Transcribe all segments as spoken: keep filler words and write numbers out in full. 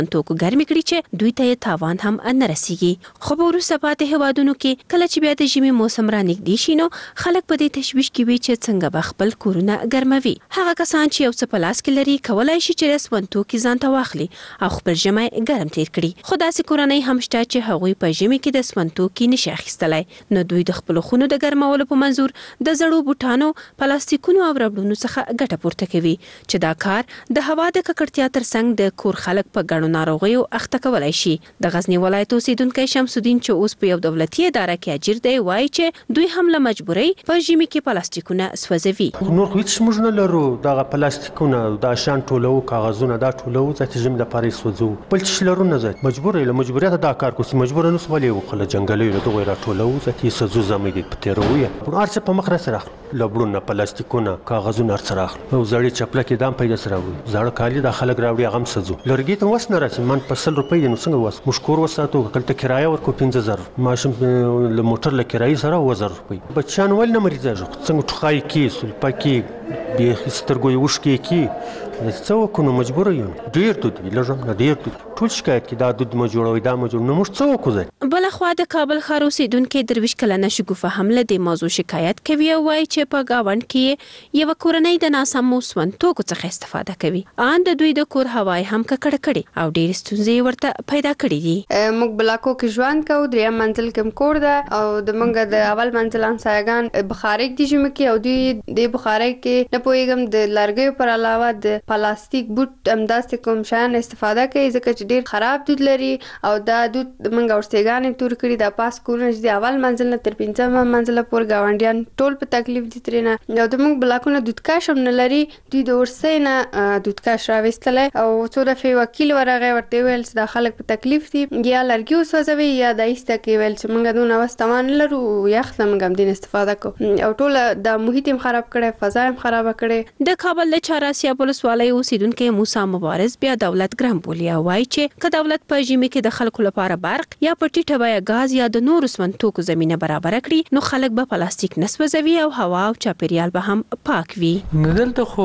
توکو ګرمې کړي چې دوی ته تاوان هم نه رسیږي. خو په وروسته پاتې هیوادونو کې کله چې بیا د ژمي موسم را نږدې شي نو خلک په دې تشویش کې وي چې څنګه به خپل کورونه ګرموي. هغه کسان چې یو څه په لاس کې لري کولای شي چې رسمن توکي ځان ته واخلي او خپل ژمی ګرم تیر کړي. خو داسې کورنۍ هم شته چې هغوی په ژمي کې د رسمن توکي نشي اخیستلی، نو دوی د خپلو خونو د ګرمولو په منظور د زړو بوټانو، پلاستیکونو او ربړونو څخه ګټه پورته کوي چې دا کار د هوا د ککړتیا ترڅنګ د کور خلک په ګڼو ناروغیو اخته کولای شي. د غزنی ولایت اوسیدونکی شمس الدین چې اوس په یو دولتي اداره کې اجیر دی وایي چې دوی هم له مجبورۍ په ژمي کې پلاستیکونه سوځوي. نور خو هیڅ موږ نه لرو، دغه پلاستیکونه دا شیان ټولو، کاغذونه دا ټولو چې ژمي لپاره یې سوځو. بل څه لرو نه زه مجبور یم، له مجبوریته دا کار کوم، مجبور نه سم ولې وکړه ځنګلونه له دغه راټولو چې یې سوځو زمې دې په تیرو یې هر څه په مخ را سره لبړونه، پلاستیکونه، کاغذونه هر څه راخلو او زړې چپلکې دام پیدا سره وي، زړه کالي د خلک راوړي هغه هم سوځو. لرګي ته وس نه راسي، من په سل روپۍ نو څنګه وس موږ کور وساتو، کله کرایه ورکو پنځه زره، ماشوم له موټر له کرایې سره اووه زره روپۍ. بچیان ولې نه مریضېږي؟ څنګه ټوخی کې سلپه کې بې سترګو یې اوښکې کې څه وکړو؟ مجبور یم. ډېر دود وي، لږ هم نه ډېر دود. ټول شکایت کوي دا دود مه جوړوئ، دا مه جوړوئ، نو موږ څه وکړو؟ بلخوا د کابل ښار اوسېدونکي درویش کلنه شګوفه هم له دې موضوع شکایت کوي او وایي چې په ګاونډ کې یوه کورنۍ د ناسمو سون توکو څخه استفاده کوي. ان د دوی د کور هوا یې هم ککړه کړې او ډېرې ستونزې ورته پیدا کړې دي. موږ بلاکو کې ژوند کوو، دریم منزل کې کور ده او د موږ د اول منزل همسایګان بخارۍ دي ژمي کې او دوی د بخارۍ کې نه پوهېږم د لرګیو پر علاوه د پلاستیک بوټ همداسې کوم شیان استفاده کوي ځکه چې ډېر خراب دود لري او دا دود موږ ورستېګانې تور کړي. دا پاس کورونه چې د اول منزل نه تر پنځم منزله پورې ګاونډیان ټول په تکلیف دي ترېنه. او د موږ بلاکونه دودکش هم نه لري، دوی د ورسۍ نه دودکش راویستلی او څو دفعې وکیل ورغی، ورته ویل چې دا خلک په تکلیف دي، یا لرګي وسوځوي یا د ایسته کې ویل چې موږ دونه وس توان نه لرو، یخ ته موږ هم دین استفاده کوو او ټوله د محیط هم خراب کړی، فضا هم خرابه کړې. د کابل د چهاراسیاب ولسوالۍ اوسیدونکی موسی مبارز بیا دولت ګرم بولي او وایي چې که دولت په ژمي کې د خلکو لپاره برق یا په ټیټه بیه ګاز یا د نورو سون توکو زمینه برابره کړي نو خلک به پلاستیک نه سوځوي او هوا او چاپیریال به هم پاک وي. دلته خو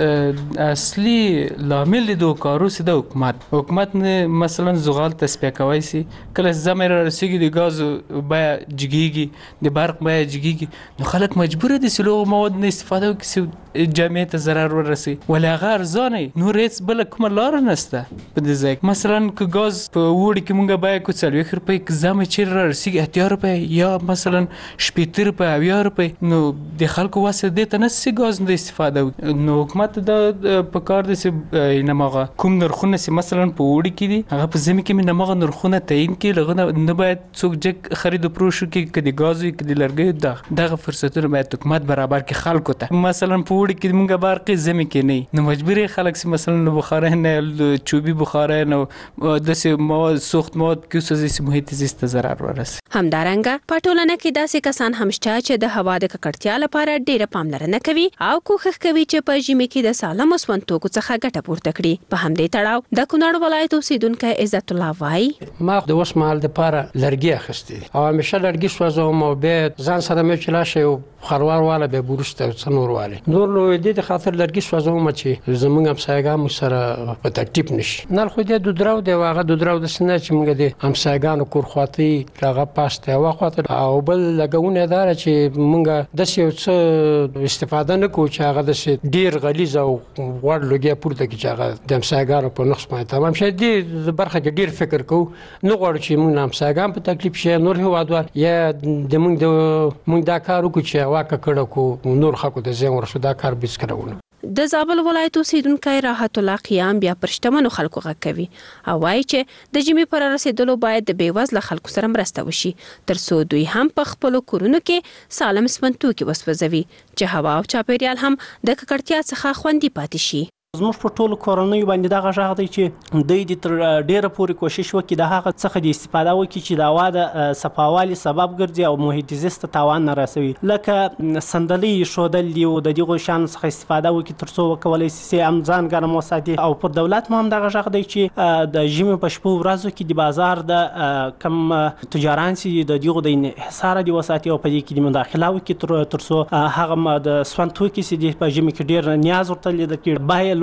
د اصلي لامل د کارو سي د حکومت حکومت نه مثلا زغال تصفیه کوي سي کله زمره رسیږي د ګاز بیه جګیږي، د برق بیه جګیږي، نو خلک مجبور دي چې له مواد نه استفاده وکړي، جامعه ته ضرر ورسي ولا هغه ارزانه نور هیڅ بل کومه لار نشته په دې ځای. مثلا که ګاز په وړي کې مونږه باید کو څلوېښت روپۍ که زمه چیرې را رسیږي اتیا روپۍ یا مثلا شپېته روپۍ اویا روپۍ، نو د خلکو وسه دې ته نسي ګاز نه استفاده وکړي. نو حکومت دا په کار دي چې نماغه کوم نرخونه سي مثلا په وړي کې دي هغه په زمي کې نماغه نرخونه تعیین کړي، لغه نه باید څوک جګ خرید او فروش وکړي که د ګاز وي که د لرګیو. دغه فرصتونه باید حکومت برابر کړي خلکو ته. مثلا په وړي کې مونږه برقي زمي کې نه، نو مجبوري خلک سي مثلا بخاره نه چوبي بخاره نه داسې مواد سوخت مواد کې اوسې محیط زیست ته ضرر ورسي. همدارنګه په ټولنه کې داسې کسان هم شته چې د هوا د ککړتیا لپاره ډېره پاملرنه کوي او کوښښ کوي چې په ژمي کې د سالمو سون توکو څخه ګټه پورته کړي. په همدې تړاو د کونړ ولایت اوسیدونکی عزت الله وایي ما د اوس مهال دپاره لرګي اخیستي او همیشه لرګي سوځوم او بیا ځان سره مې چې لاشه یو خروار واله به وروسته څه نور والی نور نو دې د خاطر لرګي سوځوم چې زمونږ همسایګان موږ سره په تکلیف نشي. نه خو دې دودراو دی هغه دودراو داسې نه چې موږ د همسایګانو کور خواطې هغه پاس دی هوا خواته او بل لګونه داره چې موږ داسې یو څه استفاده نه کوو چې هغه داسې ډېر غلیظ او غوړ لوګیا پورته کړي چې هغه د همسایګانو په نقص باندې تمام شي. دې برخه کې ډېر فکر کوو، نه غواړو چې موږ همسایګان په تکلیف شي، نور هېوادوال یا د موږ د موږ دا کار وکړو چې هوا ککړه کړو نور خلکو ته زیان ورسو. دا کار هېڅکله ونه. د زابل ولایت اوسیدونکی راحت الله قیام بیا پر شتمنو خلکو غږ کوي او وایي چې د ژمي پر رسیدلو باید د بېوزله خلکو سره مرسته وشي تر څو دوی هم په خپلو کورونو کې سالم سمن توکي وسوځوي چې هوا او چاپیریال هم د ککړتیا څخه خوندي پاتې شي. زموږ په ټولو کورنیو باندې دغه غږ دی چې دوی د تر ډیره پورې کوشش وکړي د هغه څخه د استفاده وکړي چې د هوا د صفاوالي سبب ګرځي او محیط زیست ته تاوان نه رسوي، لکه صندلۍ ایښودل دي او د دغو شیانو څخه استفاده وکړي تر څو وکولی شي هم ځان ګرم وساتي. او پر دولت مو هم دغه غږ دی چې د ژمي په شپو ورځو کې د بازار د کم تجاران چې د دغو د انحصاره دي وساتي او په دې کې د مداخله وکړي تر څو هغه د سون توکي چې په ژمي کې ډېر نیاز ورته لیدل کېږي بیه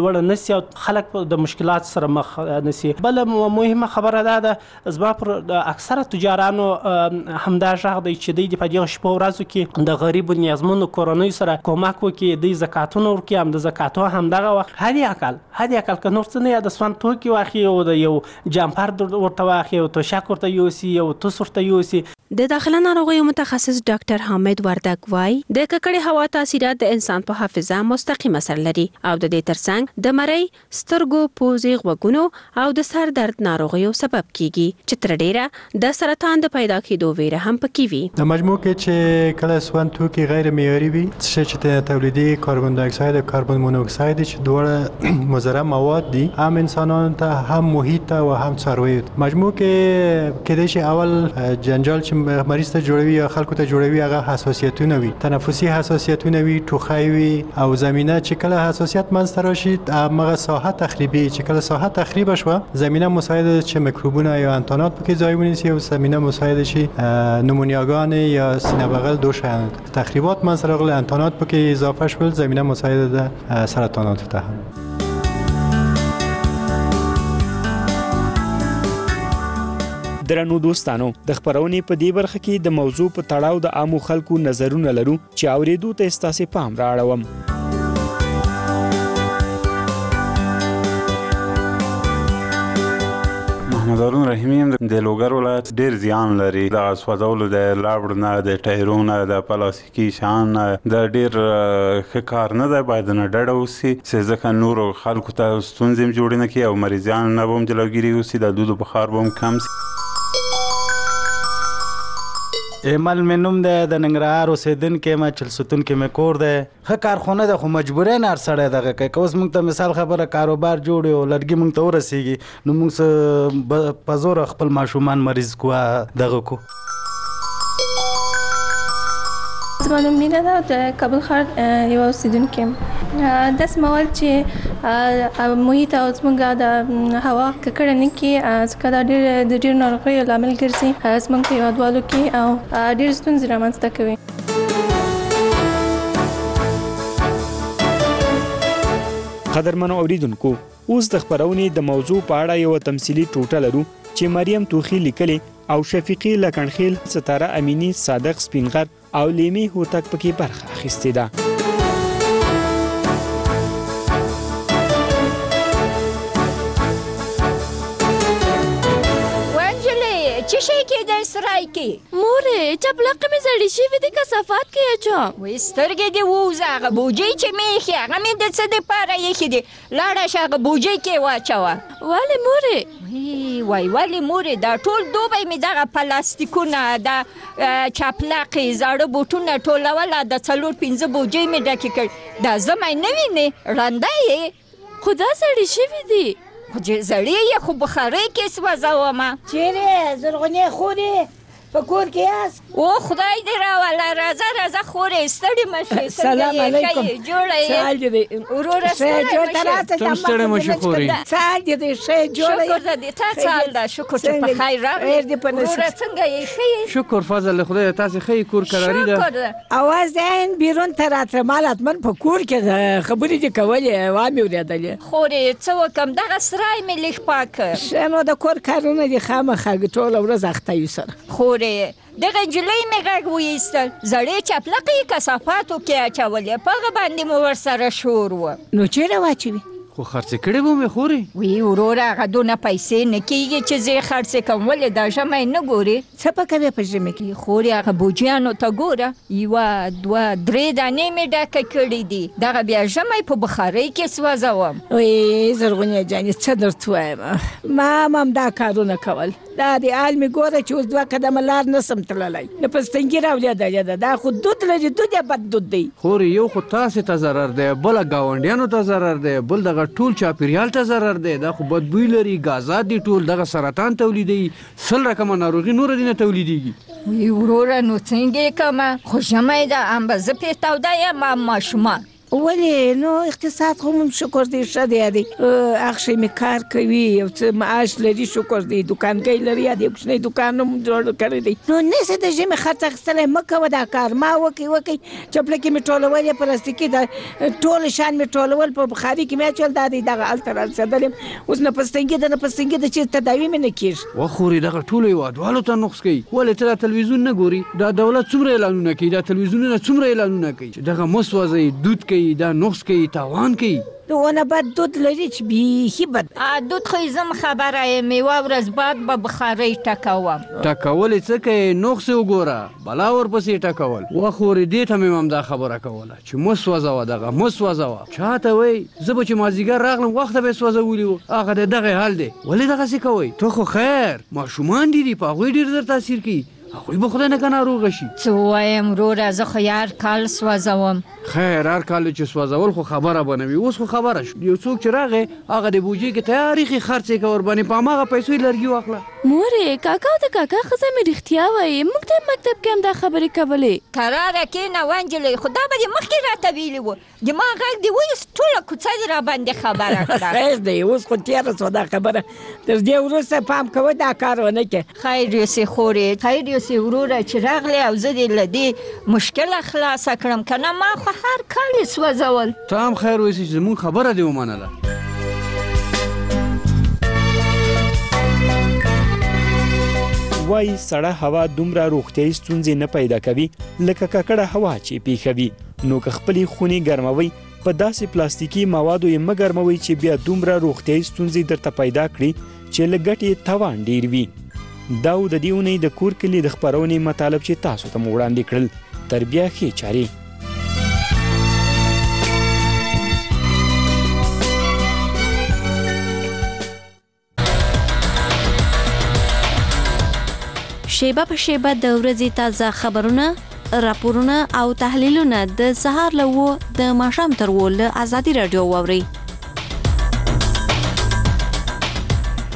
لوړه نسی او خلک د مشکلات سره مخ نسی. بل مهمه خبره دا ده زما پر اکثره تجارانو همدا غږ دی چې دوی په دغه شپو ورځو کې د غریبو نیازمنو کورنیو سره کومک وکړي، دوی زکاتونه ورکړي، هم د زکاتو همدغه وخت هدي اقل هدي اقل که نور څه نه یا د سون توکي واخلي او د یو جامپر ورته واخلي او توشک ورته یوسي او توس ورته یوسي. د داخله ناروغیو متخصص ډاکټر حامد وردګ وايي د ککړې هوا تاثیرات د انسان په حافظه مستقیم اثر لري او د دې ترڅنګ د مرۍ، سترګو، پوزې، غوږونو او د سر درد ناروغیو سبب کیږي چې تر ډیره د سرطان د پیدا کېدو ویره هم پکې وي. د مجموع کې چې کله سون توکي غیر معیاري وي چې تولیدي کاربن دای اکساید او کاربن مونوکساید چې دوه مضر مواد دي، هم انسانانو ته هم محیط ته او هم څارویو ته. مجموع کې کېدای شي اول جنجال چې مریض ته جوړوي یا خلکو ته جوړوي هغه حساسیتونه وي، تنفسي حساسیتونه وي، ټوخی وي او زمینه چې کله حساسیت منځته راشي هغه ساحه تخریبي چې کله ساحه تخریب شوه زمینه مساعد چې میکروبونه یا انتانات پکې ځای ونیسي او زمینه مساعد شي نمونیاګان یا سینه بغل دوشن تخریبات منځته راغلي، انتانات پکې اضافه شول، زمینه مساعد ده سرطانات ته هم. درنو دوستانو د خبرونې په دې برخه کې د موضوع په تړاو د عامو خلکو نظرونه لرو چې اوریدو ته ستاسو پام راړوم. محمد هارون رحیمی هم د لوګر ولایت ډیر زیان لري، د سوځولو د لاړ نه د ټایرونو د پلاستیکي شان د ډیر ښه کار نه دی، باید نه ډډه وسي چې ځکه نور خلکو ته ستونزې جوړې نه کړي او مریضان نه به هم جلوګیري وسي، د دود بخار به هم کم سي. ایمل مې نوم دی، د ننګرهار اوسېدونکی یم، چلستون کې مې کور دی. ښه کارخونه ده خو مجبورۍ نه هر سړی دغه کوي. که اوس موږ ته مثال خبره کاروبار جوړ او لرګي موږ ته ورسېږي نو موږ څه په زوره خپل ماشومان مریض کو دغه کو. زما نوم مینا ده، د کابل ښار یوه اوسېدونکې یم. داسې مواد چې محیط او زموږ د هوا ککړه نه کړي ځکه دا ډېر د ډېرو ناروغیو لامل ګرځي زموږ په هېوادوالو کې او ډېرې ستونزې رامنځته کوي. قدرمنو اوریدونکو، اوس د خبرونې د موضوع په اړه یو تمثیلي ټوټه لرو چې مریم توخی لیکلې او شفیقي لکنخیل، ستاره امینی، صادق سپینغر او لیمی هوتک پکې برخه اخیستې ده. چی شي کې د سرای کې مورې چپلقې مې زړې شوې دي کثافات کې اچوم. وې سترګې دې ووځه، هغه بوجۍ چې مې ایښې هغه مې د څه دپاره ایښې دي، لاړه شه هغه بوجۍ کې واچوه. ولې مورې؟ وای ولې مورې دا ټول دوبی مې دغه پلاستیکونه دا چپلقې زاړه بوټونه ټولوله د څلور پنځه بوجۍ مې ډکې کړ. دا زمی نه وینې رنده یې خو دا زړې شوې دي. خو چې زړې یې خو بخارۍ کې سوځومه. چیرې زرغونې خورې په کور کې یاست؟ او خدای دې راوله، راځه راځه خورې، ستړې مه شې. سلام علیکم. جوړه یې سهال دې دی وروره، ستړې مه شې. تم ستړې مه شې خورې. سهال دې دی ښه جوړه یې. شکر ده دې تا څه حال ده؟ شکر چې په خیر راغلې. وروره څنګه یې ښه یې؟ شکر فضل خدای تاسې ښه یې، کور کراري ده. شکر ده. اواز دی بیرون ته راته مال حتمن په کور کې خبرې دې کولې وا مې اورېدلې. خورې څه وکړم دغه سرای مې لږ پاک کړ. ښه نو د کور کارونه دې خامخا ټوله ورځ اخته یو سره. خورې دغه نجلۍ مې غږ وایستل، زړې چپلقې کثافاتو کې اچولې، په هغه باندې مو ورسره شور و. نو چیرې واچوي؟ خو خرڅې کړې به مې خورې. وی وروره هغه دونه پیسې نه کېږي چې زه یې خرڅې کړم. ولې دا ژمی نه ګورې؟ څه په کوې په ژمي کې؟ خورې هغه بوجیانو ته ګوره، یوه دوه درې دانې مې ډکه کړي دي، دغه بیا ژمی په بخارۍ کې سوځوم. وی زرغونې جانې څه درته وایم، ما هم همدا کارونه کول. دا د حال مې ګوره چې اوس دوه قدمه لار نسم تللی، نه په ستنګي راولېدلې ده، دا خو دود لري، دود یې بد دود دی. خورې یو خو تاسې ته ضرر دی، بله ګاونډیانو ته ضرر دی، بل دغه ټول چاپیریال ته ضرر دی. دا خو بدبوی لري، غازات دي، ټول دغه سرطان تولیدوي، سل رقمه ناروغي نوره دې نه تولیدېږي. وی وروره نو څنګه یې کړمه؟ خو ژمی ده هم به زه پرې توده یم هم ماشومان. ولې نو اقتصاد خو مون شکر دې ښه دی دی اخشي می کار کوي او څه معاش لري شکر دی دکانګي لري دی کوچنی دکان هم جوړ کړی دی نو نه څه د ژمي خرڅ اخیستلای مکه ودا کار ما وکي وکي چپلکې می ټولول پلاستیکي دا ټول شان می ټولول په بخاري کې می چول دا دی دغه التر السدلم اوس نه پستنګي د نه پستنګي د چې تداوی می نه کیږي وخوري دغه ټول یو ډول ته نقص کوي ولې تر تلویزیون نه ګوري دا دولت څومره اعلانونه کوي دا تلویزیونونه څومره اعلانونه کوي چې دغه مسوځي دود کوي دا نقص کوي تاوان کوي دونه بد دود لري چې بیخي بد دود خو زم خبره یم یوه ورځ بعد به بخارۍ ټکوم ټکول څه کوي نقص وګوره بلا ورپسې ټکول وخورې دې ته مې هم دا خبره کوله چې مس وځوه دغه مس وځوه چاته وایي زه به چې مازدیګر راغلم وخته به یې سوځولي وو هغه د دغه حال دی ولې دغسې کوئ ته خو خیر ماشومان دي دي په هغوی ډېر زر تاثیر کوي هغوی به خدای نه که ناروغه شي څه ووایم وروره زه خو هر کال سوځوم خیر هر کال چې سوځول خو خبره به نه وي اوس خو خبره شو یو څوک چې راغی هغه د بوجۍ کې تیارې ښې خرڅ یې که ورباندې په هماغه پیسو یې لرګي واخله مورې کاکا او د کاکا ښځه مې رښتیا وایي موږ ته مکتب کې هم دا خبرې کولې کراره کښېنه نجلۍ خو دا به دې مخکې راته ویلي وو زما غږ دې وایست ټوله کوڅه دې راباندې خبره کړه خیر دی اوس خو تېره شوه دا خبره تر دې وروسته پام کوه دا کار ونه کړې خیر یوسې خورې خیر یوسې وروره چې راغلی او زه دې له دې مشکله خلاصه کړم که نه ما خو هر کال یې سوځول ته هم خیر وایسې چې زموږ خبره دې ومنله وایي سړه هوا دومره روغتیایي ستونزې نه پیدا کوي لکه ککړه هوا چې پیښوي نو که خپلې خونې ګرموئ په داسې پلاستیکي موادو یې مه ګرموئ چې بیا دومره روغتیایي ستونزې درته پیدا کړي چې له ګټې تاوان ډېر وي دا و د دې اونۍ د کور کلي د خپرونې مطالب چې تاسو ته مو وړاندې کړل تر بیا ښې چارې شیبه په شیبه د ورځې تازه خبرونه راپورونه او تحلیلونه د سهار له اوه د ماښام تر اووه له ازادي راډیو واورئ